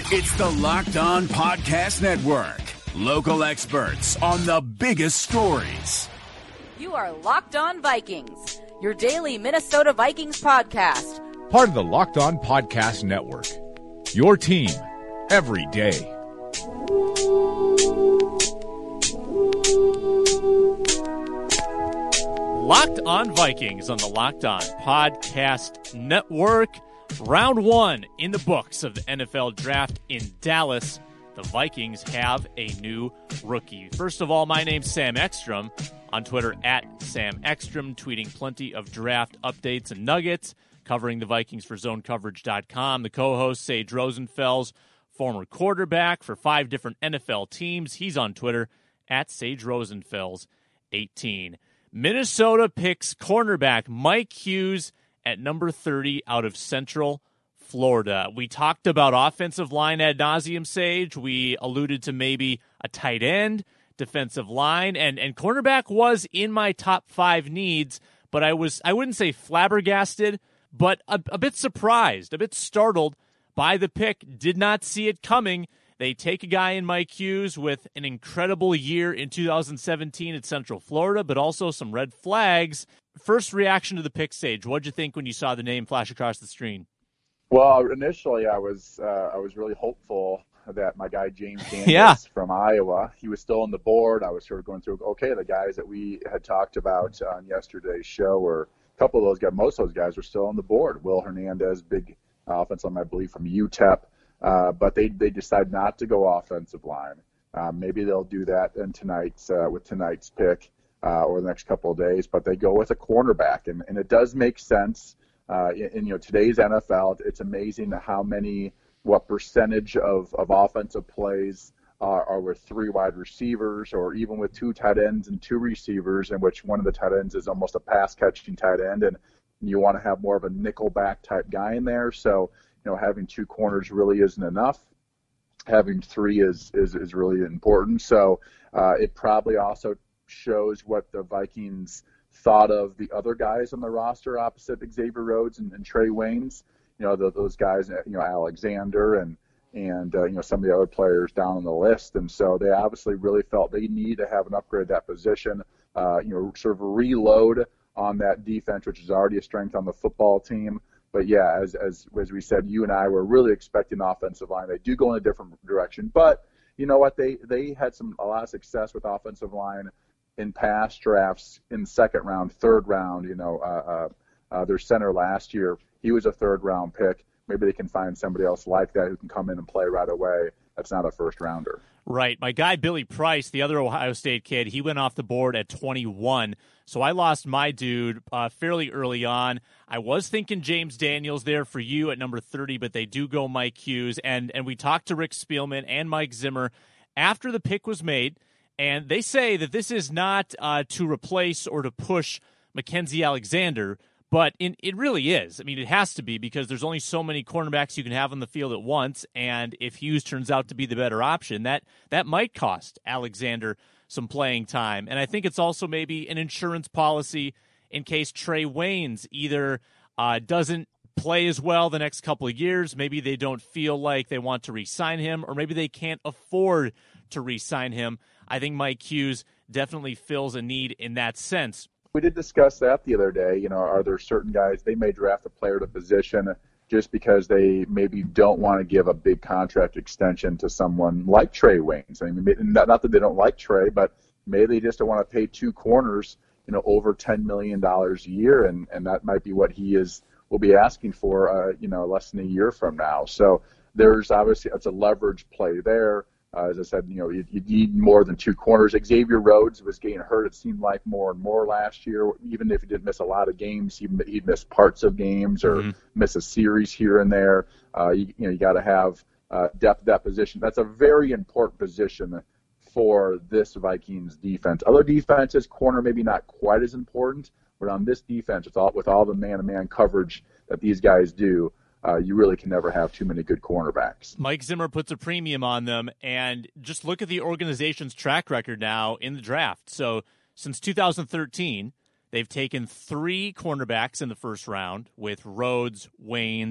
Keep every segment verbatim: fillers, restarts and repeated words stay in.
It's the Locked On Podcast Network. Local experts on the biggest stories. You are Locked On Vikings, your daily Minnesota Vikings podcast. Part of the Locked On Podcast Network. Your team every day. Locked On Vikings on the Locked On Podcast Network. Round one in the books of the N F L Draft in Dallas. The Vikings have a new rookie. First of all, my name's Sam Ekstrom. On Twitter, at Sam Ekstrom, tweeting plenty of draft updates and nuggets, covering the Vikings for zone coverage dot com. The co-host, Sage Rosenfels, former quarterback for five different N F L teams. He's on Twitter, at Sage Rosenfels eighteen. Minnesota picks cornerback Mike Hughes at number thirty out of Central Florida. We talked about offensive line ad nauseum, Sage. We alluded to maybe a tight end, defensive line, and, and cornerback was in my top five needs, but I was, I wouldn't say flabbergasted, but a, a bit surprised, a bit startled by the pick. Did not see it coming. They take a guy in Mike Hughes with an incredible year in two thousand seventeen at Central Florida, but also some red flags. First reaction to the pick, Sage. What'd you think when you saw the name flash across the screen? Well, initially I was uh, I was really hopeful that my guy James Daniels yeah. from Iowa, he was still on the board. I was sort of going through, okay, the guys that we had talked about on yesterday's show, were a couple of those guys, most of those guys were still on the board. Will Hernandez, big offensive line, I believe, from U T E P. Uh, but they, they decided not to go offensive line. Uh, maybe they'll do that in tonight's uh, with tonight's pick uh, or the next couple of days. But they go with a cornerback, and, and it does make sense. Uh, in, in you know today's N F L, it's amazing how many, what percentage of, of offensive plays are, are with three wide receivers, or even with two tight ends and two receivers, in which one of the tight ends is almost a pass catching tight end, and you want to have more of a nickel back type guy in there. So, you know, having two corners really isn't enough. Having three is is, is really important. So uh, it probably also shows what the Vikings thought of the other guys on the roster opposite Xavier Rhodes and, and Trey Waynes. You know, the, those guys, you know, Alexander and, and uh, you know, some of the other players down on the list. And so they obviously really felt they need to have an upgrade at that position, uh, you know, sort of reload on that defense, which is already a strength on the football team. But yeah, as as as we said, you and I were really expecting offensive line. They do go in a different direction, but you know what? They they had some a lot of success with offensive line in past drafts, in second round, third round. You know, uh, uh, uh, their center last year, he was a third round pick. Maybe they can find somebody else like that who can come in and play right away. That's not a first rounder. Right. My guy, Billy Price, the other Ohio State kid, he went off the board at twenty-one. So I lost my dude uh, fairly early on. I was thinking James Daniels there for you at number thirty, but they do go Mike Hughes. And, and we talked to Rick Spielman and Mike Zimmer after the pick was made, and they say that this is not uh, to replace or to push Mackenzie Alexander, but in, it really is. I mean, it has to be, because there's only so many cornerbacks you can have on the field at once, and if Hughes turns out to be the better option, that that might cost Alexander some playing time. And I think it's also maybe an insurance policy in case Trey Waynes either uh, doesn't play as well the next couple of years, maybe they don't feel like they want to re-sign him, or maybe they can't afford to re-sign him. I think Mike Hughes definitely fills a need in that sense. We did discuss that the other day. You know, are there certain guys, they may draft a player to position just because they maybe don't want to give a big contract extension to someone like Trey Waynes. I mean, not, not that they don't like Trey, but maybe they just don't want to pay two corners, you know, over ten million dollars a year, and, and that might be what he is will be asking for, uh, you know, less than a year from now. So there's obviously, it's a leverage play there. Uh, as I said, you know, you, you need more than two corners. Xavier Rhodes was getting hurt, it seemed like, more and more last year. Even if he did miss a lot of games, he, he'd miss parts of games or mm-hmm. miss a series here and there. Uh, you, you know, you got to have uh, depth at that position. That's a very important position for this Vikings defense. Other defenses, corner maybe not quite as important, but on this defense, with all, with all the man-to-man coverage that these guys do, Uh, you really can never have too many good cornerbacks. Mike Zimmer puts a premium on them, and just look at the organization's track record now in the draft. So since two thousand thirteen, they've taken three cornerbacks in the first round with Rhodes, Waynes,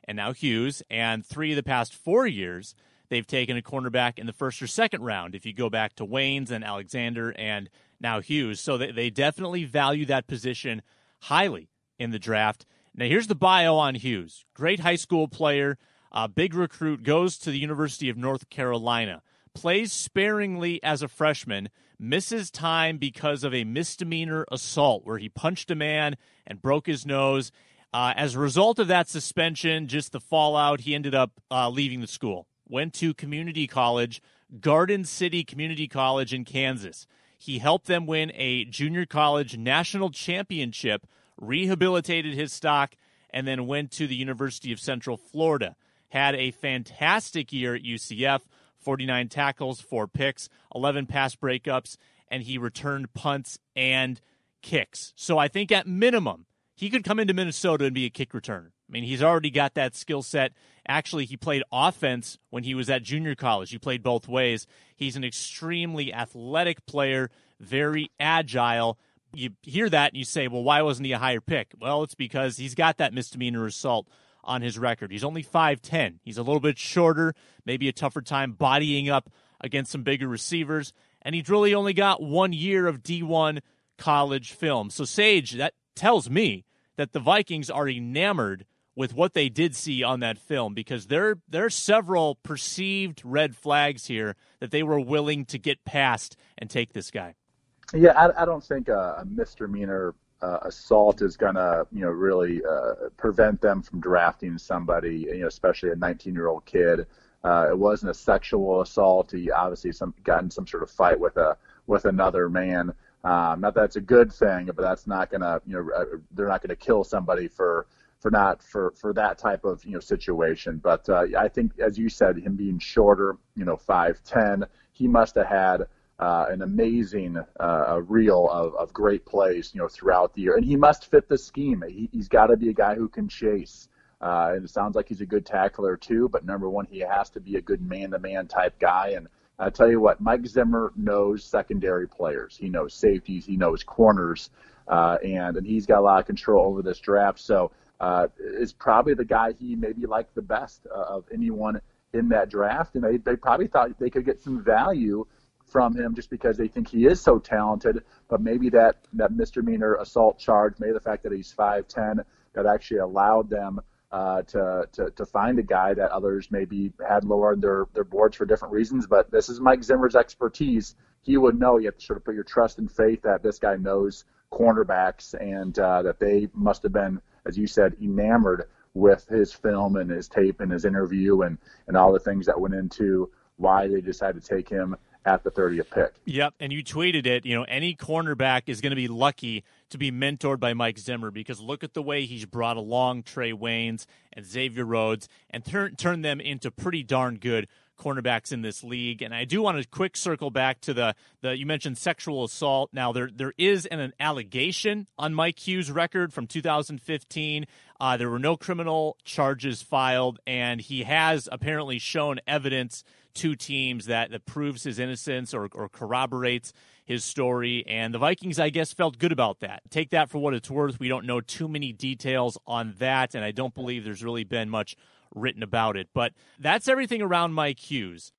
and now Hughes. And three of the past four years, they've taken a cornerback in the first or second round, if you go back to Waynes and Alexander and now Hughes. So they, they definitely value that position highly in the draft. Now, here's the bio on Hughes. Great high school player, uh, big recruit, goes to the University of North Carolina, plays sparingly as a freshman, misses time because of a misdemeanor assault where he punched a man and broke his nose. Uh, as a result of that suspension, just the fallout, he ended up uh, leaving the school. Went to community college, Garden City Community College in Kansas. He helped them win a junior college national championship, rehabilitated his stock, and then went to the University of Central Florida. Had a fantastic year at U C F, forty-nine tackles, four picks, eleven pass breakups, and he returned punts and kicks. So I think at minimum, he could come into Minnesota and be a kick returner. I mean, he's already got that skill set. Actually, he played offense when he was at junior college. He played both ways. He's an extremely athletic player, very agile. You hear that and you say, well, why wasn't he a higher pick? Well, it's because he's got that misdemeanor assault on his record. He's only five ten. He's a little bit shorter, maybe a tougher time bodying up against some bigger receivers, and he's really only got one year of D one college film. So, Sage, that tells me that the Vikings are enamored with what they did see on that film, because there, there are several perceived red flags here that they were willing to get past and take this guy. Yeah, I, I don't think a, a misdemeanor uh, assault is going to, you know, really uh, prevent them from drafting somebody, you know, especially a nineteen-year-old kid. Uh, it wasn't a sexual assault. He obviously some got in some sort of fight with a with another man. Um, not that it's a good thing, but that's not going to, you know, uh, they're not going to kill somebody for. for not for, for that type of, you know, situation. But uh, I think, as you said, him being shorter, you know, five ten, he must have had uh, an amazing uh, reel of, of great plays, you know, throughout the year. And he must fit the scheme. He, he's got to be a guy who can chase. Uh, and it sounds like he's a good tackler too, but number one, he has to be a good man-to-man type guy. And I tell you what, Mike Zimmer knows secondary players. He knows safeties. He knows corners. Uh, and, and he's got a lot of control over this draft. So, Uh, is probably the guy he maybe liked the best uh, of anyone in that draft. And they, they probably thought they could get some value from him just because they think he is so talented. But maybe that, that misdemeanor assault charge, maybe the fact that he's five ten, that actually allowed them uh, to, to to find a guy that others maybe had lowered their, their boards for different reasons. But this is Mike Zimmer's expertise. He would know. You have to sort of put your trust and faith that this guy knows cornerbacks, and uh, that they must have been, as you said, enamored with his film and his tape and his interview and, and all the things that went into why they decided to take him at the thirtieth pick. Yep, and you tweeted it. You know, any cornerback is going to be lucky to be mentored by Mike Zimmer, because look at the way he's brought along Trey Waynes and Xavier Rhodes and turn turn them into pretty darn good cornerbacks in this league. And I do want to quick circle back to the, the you mentioned sexual assault. Now, there there is an, an allegation on Mike Hughes' record from two thousand fifteen. Uh, there were no criminal charges filed, and he has apparently shown evidence to teams that, that proves his innocence or, or corroborates his story. And the Vikings, I guess, felt good about that. Take that for what it's worth. We don't know too many details on that, and I don't believe there's really been much written about it. But that's everything around Mike Hughes.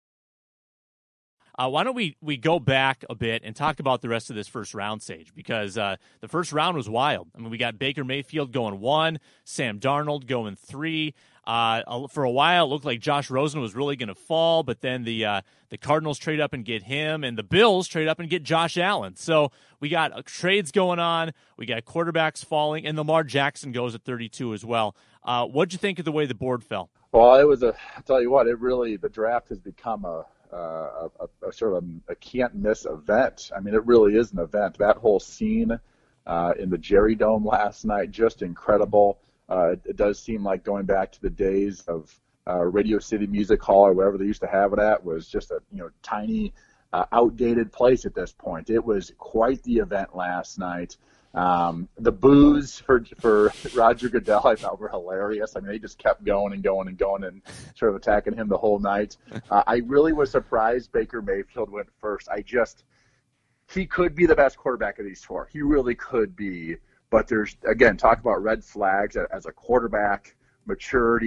Uh, why don't we, we go back a bit and talk about the rest of this first round, Sage, because uh, the first round was wild. I mean, we got Baker Mayfield going one, Sam Darnold going three. Uh, for a while, it looked like Josh Rosen was really going to fall, but then the uh, the Cardinals trade up and get him, and the Bills trade up and get Josh Allen. So we got uh, trades going on, we got quarterbacks falling, and Lamar Jackson goes at thirty-two as well. Uh, what'd you think of the way the board fell? Well, it was a, I'll tell you what, it really, the draft has become a, a, a, a sort of a, a can't-miss event. I mean, it really is an event. That whole scene uh, in the Jerry Dome last night, just incredible. Uh, it, it does seem like going back to the days of uh, Radio City Music Hall or wherever they used to have it at was just a you know tiny, uh, outdated place at this point. It was quite the event last night. Um, the boos for for Roger Goodell I thought were hilarious. I mean, they just kept going and going and going and sort of attacking him the whole night. Uh, I really was surprised Baker Mayfield went first. I just he could be the best quarterback of these four. He really could be. But there's, again, talk about red flags as a quarterback, maturity,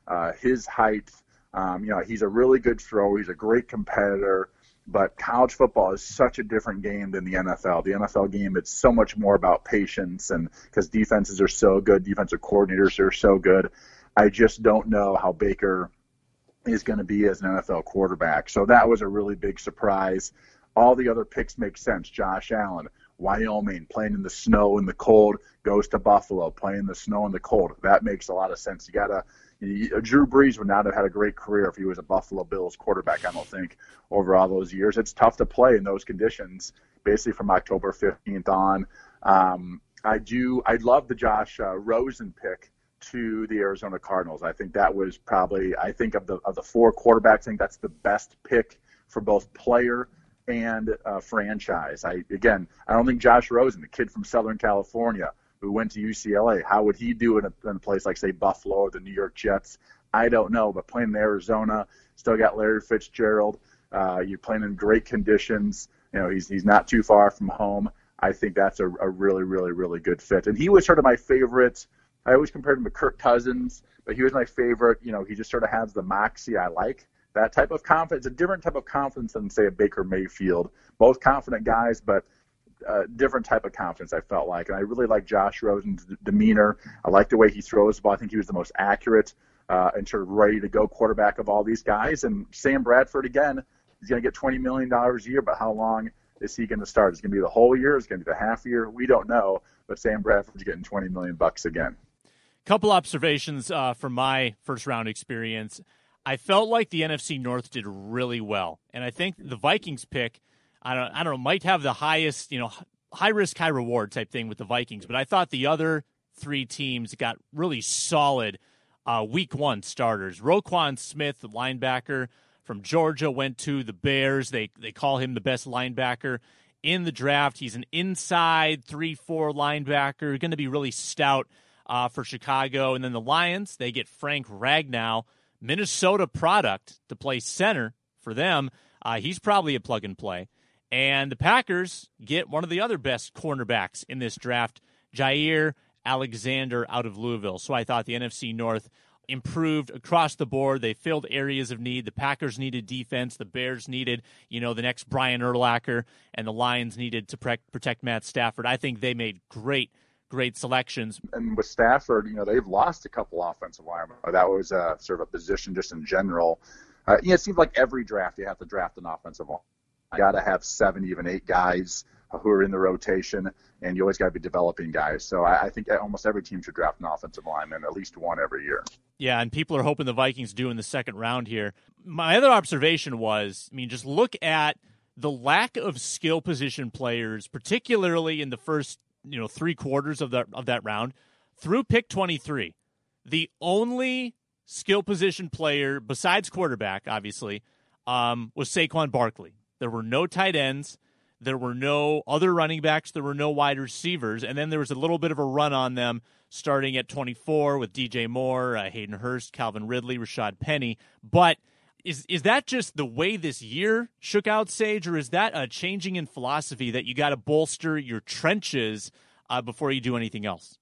uh, his height. Um, you know, he's a really good thrower. He's a great competitor. But college football is such a different game than the N F L. The N F L game, it's so much more about patience, and because defenses are so good, defensive coordinators are so good. I just don't know how Baker is going to be as an N F L quarterback. So that was a really big surprise. All the other picks make sense. Josh Allen, Wyoming, playing in the snow and the cold, goes to Buffalo, playing in the snow and the cold. That makes a lot of sense. You got to Drew Brees would not have had a great career if he was a Buffalo Bills quarterback, I don't think, over all those years. It's tough to play in those conditions, basically from October fifteenth on. Um, I do. I love the Josh uh, Rosen pick to the Arizona Cardinals. I think that was probably, I think of the of the four quarterbacks, I think that's the best pick for both player and uh, franchise. I again, I don't think Josh Rosen, the kid from Southern California who went to U C L A, how would he do in a, in a place like, say, Buffalo or the New York Jets? I don't know, but playing in Arizona, still got Larry Fitzgerald. Uh, you're playing in great conditions. You know, he's he's not too far from home. I think that's a, a really, really, really good fit. And he was sort of my favorite. I always compared him to Kirk Cousins, but he was my favorite. You know, he just sort of has the moxie I like. That type of confidence, a different type of confidence than, say, a Baker Mayfield. Both confident guys, but uh, different type of confidence, I felt like. And I really like Josh Rosen's d- demeanor. I like the way he throws the ball. I think he was the most accurate uh, and sort of ready-to-go quarterback of all these guys. And Sam Bradford, again, he's going to get twenty million dollars a year, but how long is he going to start? Is it going to be the whole year? Is it going to be the half year? We don't know, but Sam Bradford's getting twenty million bucks again. Couple observations uh, from my first-round experience. I felt like the N F C North did really well, and I think the Vikings pick, I don't, I don't know, might have the highest, you know, high risk, high reward type thing with the Vikings. But I thought the other three teams got really solid uh, week one starters. Roquan Smith, the linebacker from Georgia, went to the Bears. They they call him the best linebacker in the draft. He's an inside three four linebacker, going to be really stout uh, for Chicago. And then the Lions, they get Frank Ragnow, Minnesota product, to play center for them. Uh, he's probably a plug and play. And the Packers get one of the other best cornerbacks in this draft, Jair Alexander out of Louisville. So I thought the N F C North improved across the board. They filled areas of need. The Packers needed defense. The Bears needed, you know, the next Brian Urlacher, and the Lions needed to pre- protect Matt Stafford. I think they made great Great selections. And with Stafford, you know, they've lost a couple offensive linemen. That was uh, sort of a position just in general. Uh, you know, it seems like every draft you have to draft an offensive line. You got to have seven, even eight guys who are in the rotation, and you always got to be developing guys. So I, I think almost every team should draft an offensive lineman, at least one every year. Yeah, and people are hoping the Vikings do in the second round here. My other observation was, I mean, just look at the lack of skill position players, particularly in the first you know, three quarters of that of that round through pick twenty-three. The only skill position player besides quarterback, obviously, um, was Saquon Barkley. There were no tight ends. There were no other running backs. There were no wide receivers. And then there was a little bit of a run on them starting at twenty-four with D J Moore, uh, Hayden Hurst, Calvin Ridley, Rashad Penny. But Is is that just the way this year shook out, Sage, or is that a changing in philosophy that you got to bolster your trenches uh, before you do anything else?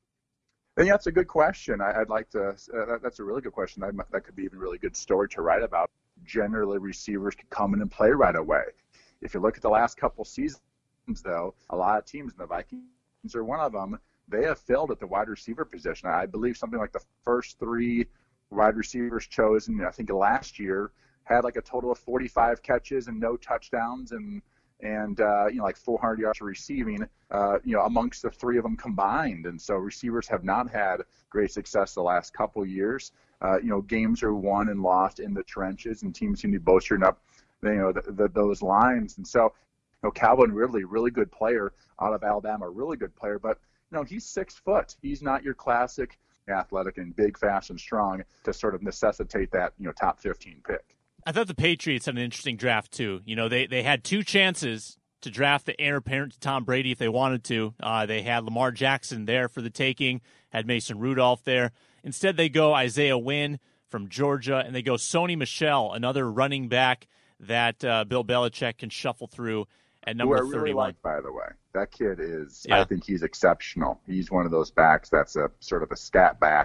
I think that's a good question. I, I'd like to. Uh, that, that's a really good question. That, that could be even a really good story to write about. Generally, receivers can come in and play right away. If you look at the last couple seasons, though, a lot of teams, and the Vikings are one of them, they have failed at the wide receiver position. I believe something like the first three wide receivers chosen, I think last year, had like a total of forty-five catches and no touchdowns and and uh, you know like four hundred yards receiving, uh, you know amongst the three of them combined. And so receivers have not had great success the last couple years. Uh, you know games are won and lost in the trenches, and teams seem to be bolstering up, you know the, the, those lines. And so, you know Calvin Ridley, really good player out of Alabama, really good player, but you know he's six foot. He's not your classic athletic and big, fast, and strong to sort of necessitate that, you know, top fifteen pick. I thought the Patriots had an interesting draft too. You know, they they had two chances to draft the heir apparent to Tom Brady if they wanted to. Uh, they had Lamar Jackson there for the taking, had Mason Rudolph there. Instead, they go Isaiah Wynn from Georgia, and they go Sony Michel, another running back that uh, Bill Belichick can shuffle through at number Who I really thirty-one. like, by the way. That kid is, yeah. I think he's exceptional. He's one of those backs that's a sort of a scat back.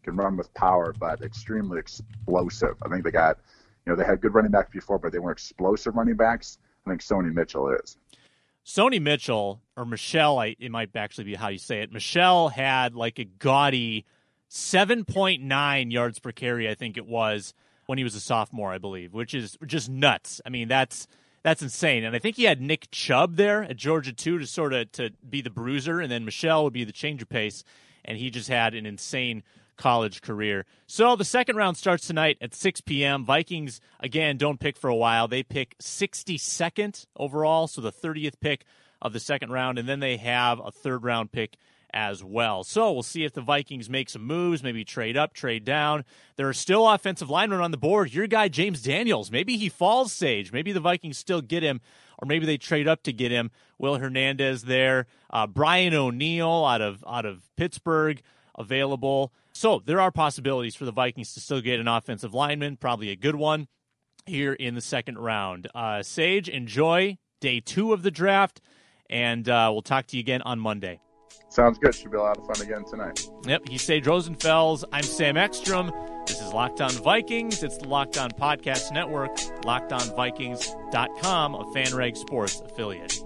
can run with power, but extremely explosive. I think they got, you know, they had good running backs before, but they weren't explosive running backs. I think Sony Mitchell is. Sony Mitchell, or Michelle, I, it might actually be how you say it. Michelle had like a gaudy seven point nine yards per carry, I think it was, when he was a sophomore, I believe, which is just nuts. I mean, that's that's insane. And I think he had Nick Chubb there at Georgia, too, to sort of to be the bruiser, and then Michelle would be the change of pace, and he just had an insane college career. So the second round starts tonight at six p.m. Vikings, again, don't pick for a while. They pick sixty-second overall, so the thirtieth pick of the second round, and then they have a third-round pick as well. So we'll see if the Vikings make some moves, maybe trade up, trade down. There are still offensive linemen on the board. Your guy, James Daniels, maybe he falls, Sage. Maybe the Vikings still get him, or maybe they trade up to get him. Will Hernandez there. Uh, Brian O'Neill out of out of Pittsburgh available. So there are possibilities for the Vikings to still get an offensive lineman, probably a good one, here in the second round. Uh, Sage, enjoy day two of the draft, and uh, we'll talk to you again on Monday. Sounds good. Should be a lot of fun again tonight. Yep, he's Sage Rosenfels. I'm Sam Ekstrom. This is Locked On Vikings. It's the Locked On Podcast Network, locked on vikings dot com, a FanRag Sports affiliate.